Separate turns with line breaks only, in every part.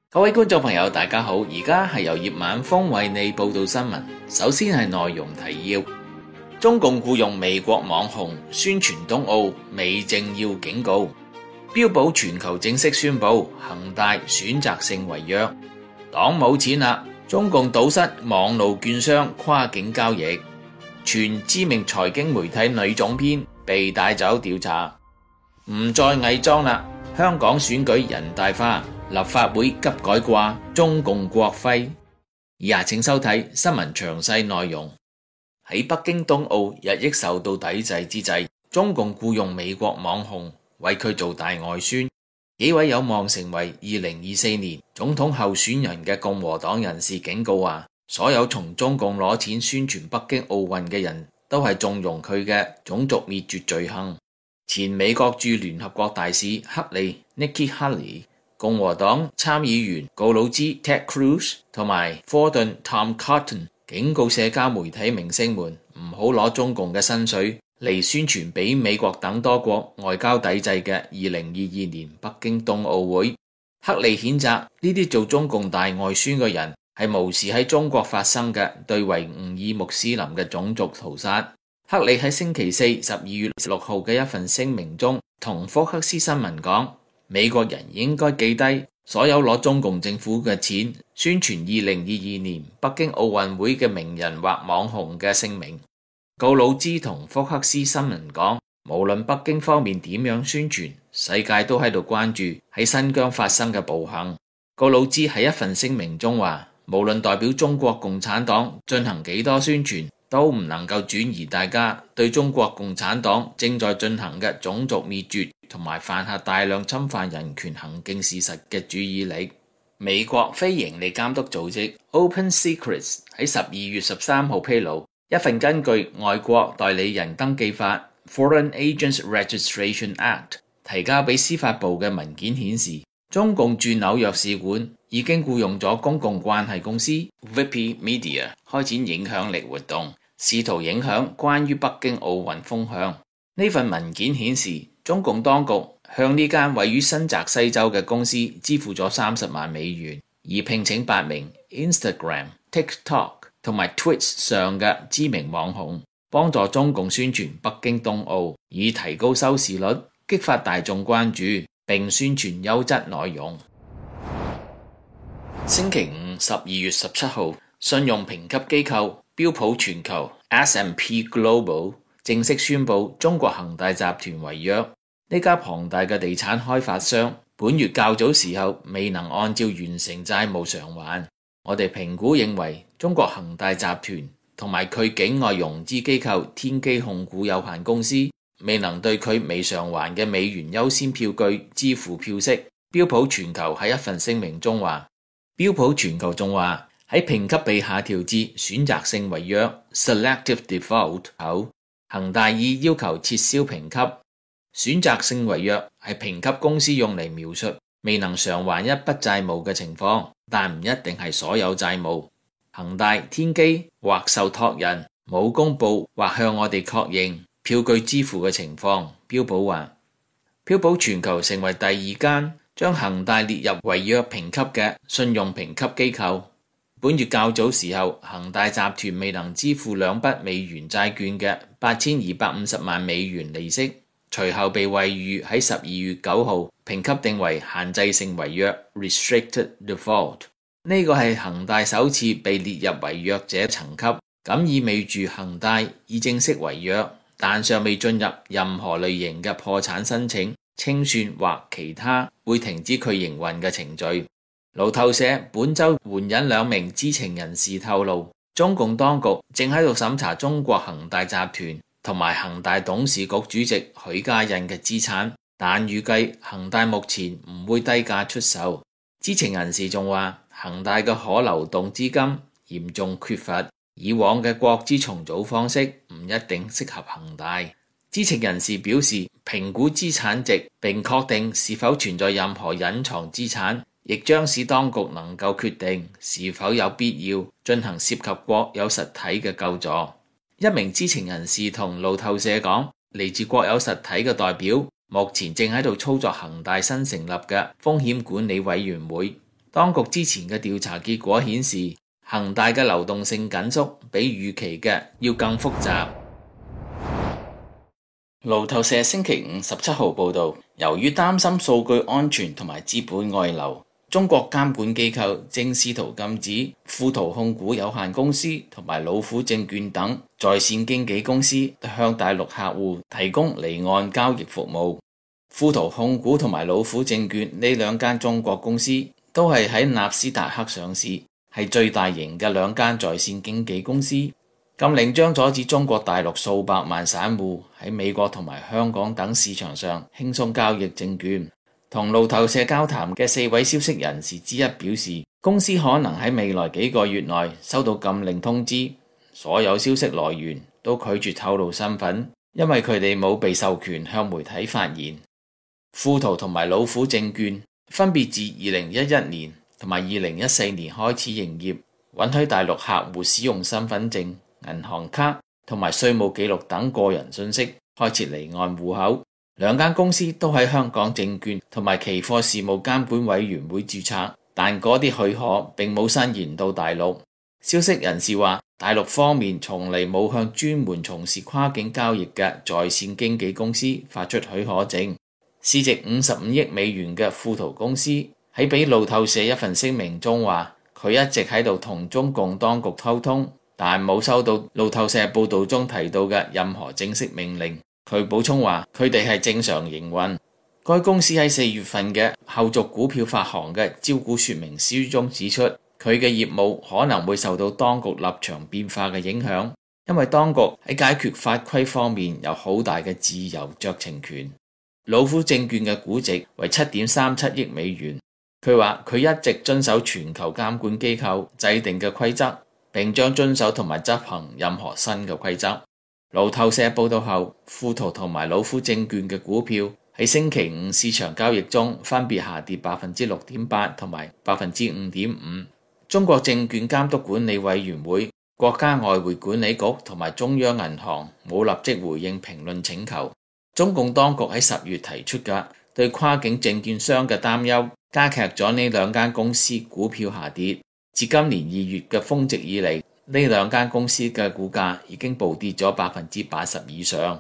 各位觀眾朋友大家好，而家係由葉晚風為你報道新聞。首先係內容提要：中共僱用美國網紅宣傳冬奧，美政要警告；標普全球正式宣布恒大選擇性違約；黨冇錢啦，中共堵塞網路券商跨境交易；全知名財經媒體女總編被帶走調查；唔再偽裝啦，香港選舉人大化，立法會急改掛中共國徽。以下請收睇新聞詳細內容。喺北京冬奧日益受到抵制之際，中共僱用美國網紅為佢做大外宣。幾位有望成為2024年總統候選人嘅共和黨人士警告話，所有從中共攞錢宣傳北京奧運嘅人都係縱容佢嘅種族滅絕罪行。前美國駐聯合國大使克利 Nikki Haley、共和黨參議員告魯茲 Ted Cruz 同埋科頓 Tom Cotton 警告社交媒體明星們唔好攞中共嘅薪水嚟宣傳俾美國等多國外交抵制嘅2022年北京冬奧會。克利譴責呢啲做中共大外宣嘅人係無視喺中國發生嘅對維吾爾穆斯林嘅種族屠殺。克利喺星期四12月6號嘅一份聲明中同福克斯新聞講，美國人應該記低所有攞中共政府嘅錢宣傳2022年北京奧運會嘅名人或網紅嘅姓名。告魯茲同福克斯新聞講，無論北京方面點樣宣傳，世界都喺度關注喺新疆發生嘅暴行。告魯茲喺一份聲明中話，無論代表中國共產黨進行幾多宣傳，都唔能夠轉移大家對中國共產黨正在進行嘅種族滅絕同埋犯下大量侵犯人權行徑事實嘅注意力。美國非營利監督組織 Open Secrets 喺12月13號披露一份根據外國代理人登記法 Foreign Agents Registration Act 提交俾司法部嘅文件顯示，中共駐紐約使館已經僱用咗公共關係公司 Vipy Media 開展影響力活動，試圖影響關於北京奧運風向。呢份文件顯示，中共當局向呢間位於新澤西州嘅公司支付咗30萬美元，而聘請8名 Instagram、TikTok 同埋 Twitch 上嘅知名網紅，幫助中共宣傳北京冬奧，以提高收視率、激發大眾關注並宣傳優質內容。星期五12月17號，信用評級機構標普全球 S&P Global 正式宣布中國恒大集團違約。呢家龐大嘅地產開發商本月較早時候未能按照完成債務償還。我哋評估認為，中國恒大集團同埋佢境外融資機構天基控股有限公司未能對佢未償還嘅美元優先票據支付票息。標普全球喺一份聲明中話，標普全球仲話喺評級被下調至選擇性違約 （Selective Default） 後，恒大已要求撤銷評級。選擇性違約係評級公司用嚟描述未能償還一筆債務嘅情況，但唔一定係所有債務。恒大、天基或受託人冇公佈或向我哋確認票據支付嘅情況。標普話，標普全球成為第二間將恒大列入違約評級嘅信用評級機構。本月較早時候，恒大集團未能支付2筆美元債券嘅8250萬美元利息，隨後被惠譽喺12月9號評級定為限制性違約 Restricted Default。呢個係恒大首次被列入違約者層級，咁意味住恒大已正式違約，但尚未進入任何類型嘅破產申請、清算或其他會停止佢營運嘅程序。路透社本周援引2名知情人士透露，中共當局正喺度審查中國恒大集團同埋恒大董事局主席許家印嘅資產，但預計恒大目前唔會低價出售。知情人士仲話，恒大嘅可流動資金嚴重缺乏，以往嘅國資重組方式唔一定適合恒大。知情人士表示，評估資產值並確定是否存在任何隱藏資產，亦將使當局能夠決定是否有必要進行涉及國有實體嘅救助。一名知情人士同路透社講，嚟自國有實體嘅代表目前正喺度操作恒大新成立嘅風險管理委員會。 當局之前嘅調查結果顯示，恒大嘅流動性緊縮比預期嘅要更複雜。路透社星期五17號報道，由於擔心數據安全同埋資本外流，中國監管機構正試圖禁止富途控股有限公司同埋老虎證券等在線經紀公司向大陸客戶提供離岸交易服務。富途控股同埋老虎證券呢兩間中國公司都係喺納斯達克上市，係最大型嘅兩間在線經紀公司。禁令將阻止中國大陸數百萬散戶喺美國同埋香港等市場上輕鬆交易證券。同路透社交談嘅4位消息人士之一表示，公司可能喺未來幾個月內收到禁令通知。所有消息來源都拒絕透露身份，因為佢哋冇被授權向媒體發言。富途同埋老虎證券分別自2011年同埋2014年開始營業，允許大陸客戶使用身份證、銀行卡同埋稅務記錄等個人信息開設離岸戶口。兩間公司都喺香港證券同埋期貨事務監管委員會註冊，但嗰啲許可並冇伸延到大陸。消息人士話，大陸方面從嚟冇向專門從事跨境交易嘅在線經紀公司發出許可證。市值55億美元嘅富途公司喺俾路透社一份聲明中話，佢一直喺度同中共當局溝通，但冇收到路透社報道中提到嘅任何正式命令。佢補充話，佢哋係正常營運。該公司喺4月份嘅後續股票發行嘅招股說明書中指出，佢嘅業務可能會受到當局立場變化嘅影響，因為當局喺解決法規方面有好大嘅自由酌情權。老虎證券嘅估值為7.37億美元。佢話佢一直遵守全球監管機構制定嘅規則，並將遵守同埋執行任何新嘅規則。路透社報道後，富途同埋老虎證券嘅股票喺星期五市場交易中分別下跌6.8%同埋5.5%。中國證券監督管理委員會、國家外匯管理局同埋中央銀行冇立即回應評論請求。中共當局喺10月提出嘅對跨境證券商嘅擔憂，加劇咗呢兩間公司股票下跌。自今年2月嘅峰值以嚟，呢兩間公司嘅股價已經暴跌咗80%以上。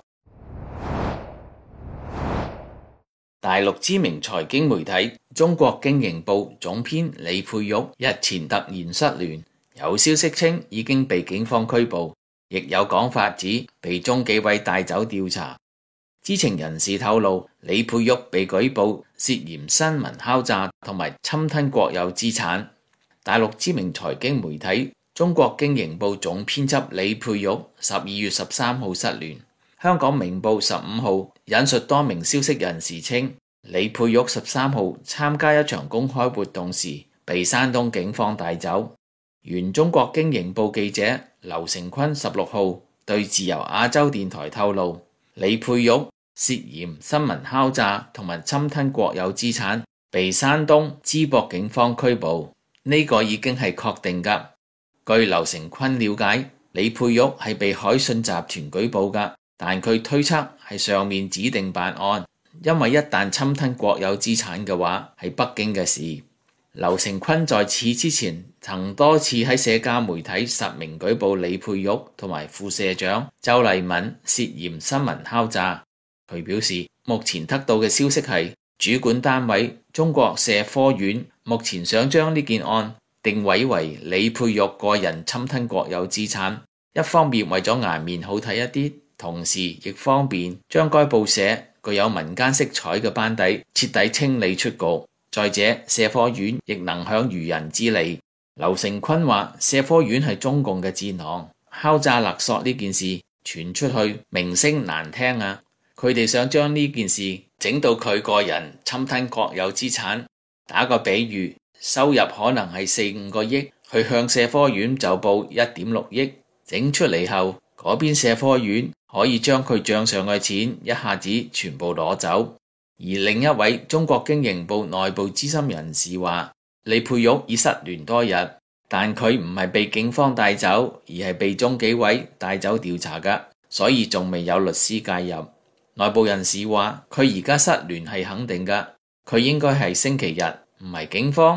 大陸知名財經媒體《中國經營報》總編李佩玉日前突然失聯，有消息稱已經被警方拘捕，亦有講法指被中紀委帶走調查。知情人士透露，李佩玉被舉報涉嫌新聞敲詐同埋侵吞國有資產。大陸知名財經媒體《中國經營報》總編輯李佩玉12月13號失聯。香港明報15號引述多名消息人士稱，李佩玉13號參加一場公開活動時被山東警方帶走。原中國經營報記者劉成坤16號對自由亞洲電台透露，李佩玉涉嫌新聞敲詐同埋侵吞國有資產，被山東淄博警方拘捕。呢個已經係確定㗎。據劉成坤了解，李佩玉係被海信集團舉報㗎，但佢推測係上面指定辦案，因為一旦侵吞國有資產嘅話，係北京嘅事。劉成坤在此之前曾多次喺社交媒體實名舉報李佩玉同埋副社長周麗敏涉嫌新聞敲詐。佢表示，目前得到嘅消息係主管單位中國社科院目前想將呢件案定位為李佩玉個人侵吞國有資產，一方面為咗顏面好睇一啲，同時亦方便將該報社具有民間色彩嘅班底徹底清理出局。再者，社科院亦能享漁人之利。劉成坤話，社科院係中共嘅戰狼，敲詐勒索呢件事傳出去名聲難聽啊！佢哋想將呢件事整到佢個人侵吞國有資產。打個比喻，收入可能係4-5個億，去向社科院就報1.6億，整出嚟後，嗰邊社科院可以將佢賬上嘅錢一下子全部攞走。而另一位中國經營報內部資深人士話，李佩玉已失聯多日，但佢唔係被警方帶走，而係被中紀委帶走調查㗎，所以仲未有律師介入。內部人士話，佢而家失聯係肯定㗎，佢應該係星期日，唔係警方，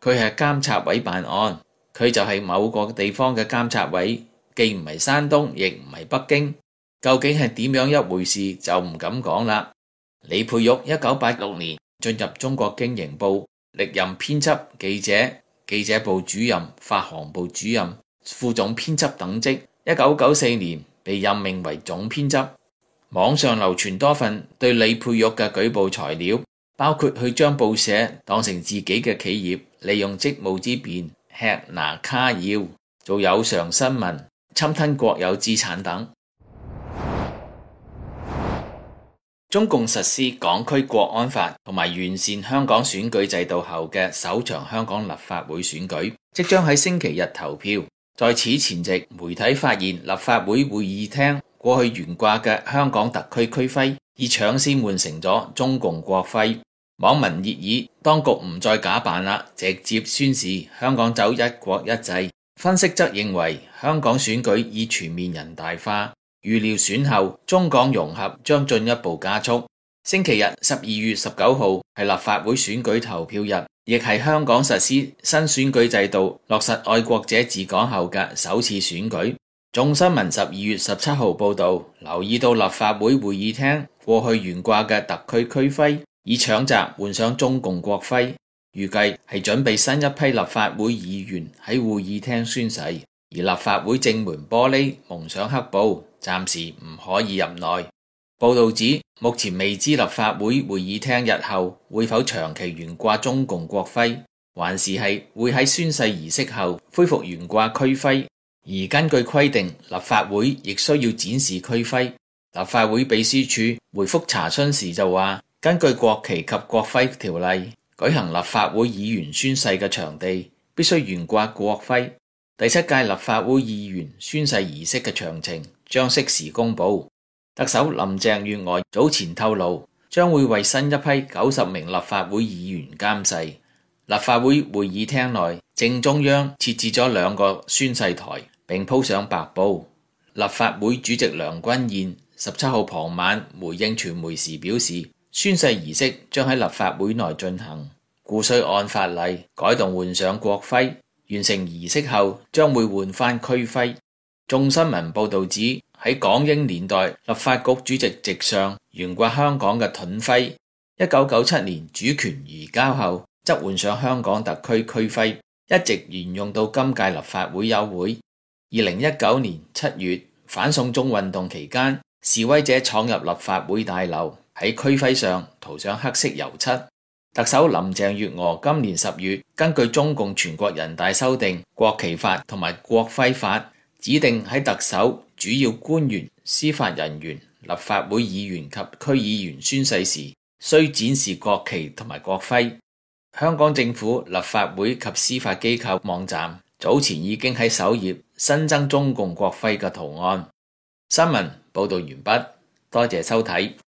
佢係監察委辦案，佢就係某個地方嘅監察委，既唔係山東，亦唔係北京。究竟係點樣一回事就唔敢講啦。李佩玉1986年進入中國經營報，歷任編輯、記者、記者部主任、發行部主任、副總編輯等職。1994年被任命為總編輯。網上流傳多份對李佩玉嘅舉報材料，包括佢將報社當成自己嘅企業，利用職務之便吃拿卡要，做有償新聞，侵吞國有資產等。中共實施港區國安法同埋完善香港選舉制度後嘅首場香港立法會選舉即將喺星期日投票。在此前夕，媒體發現立法會會議廳過去懸掛嘅香港特區區徽已搶先換成咗中共國徽。網民熱議當局唔再假扮啦，直接宣示香港走一國一制。分析則認為香港選舉已全面人大化，預料選後中港融合將進一步加速。星期日12月19號係立法會選舉投票日，亦係香港實施新選舉制度、落實愛國者治港後嘅首次選舉。眾新聞12月17號報道，留意到立法會會議廳過去懸掛嘅特區區徽已搶閘換上中共國徽，預計係準備新一批立法會議員喺會議廳宣誓。而立法會正門玻璃蒙上黑布，暫時唔可以入內。報道指，目前未知立法會會議廳日後會否長期懸掛中共國徽，還是係會喺宣誓儀式後恢復懸掛區徽。而根據規定，立法會亦需要展示區徽。立法會秘書處回覆查詢時就話，根據國旗及國徽條例，舉行立法會議員宣誓嘅場地必須懸掛國徽。第7屆立法會議員宣誓儀式嘅詳情將適時公布。特首林鄭月娥早前透露，將會為新一批90名立法會議員監誓。立法會會議廳內正中央設置咗2個宣誓台，並鋪上白布。立法會主席梁君彥17號傍晚回應傳媒時表示，宣誓儀式將喺立法會內進行，故需按法例改動換上國徽。完成儀式後將會換返區徽。眾新聞報道指，喺港英年代，立法局主席席上懸掛香港嘅盾徽。1997年主權移交後，則換上香港特區區徽，一直沿用到今屆立法會休會。2019年7月反送中運動期間，示威者闖入立法會大樓，喺區徽上塗上黑色油漆。特首林鄭月娥今年10月根據中共全國人大修訂國旗法同埋國徽法，指定喺特首、主要官員、司法人員、立法會議員及區議員宣誓時，需展示國旗同埋國徽。香港政府立法會及司法機構網站早前已經喺首頁新增中共國徽嘅圖案。新聞報道完畢，多謝收睇。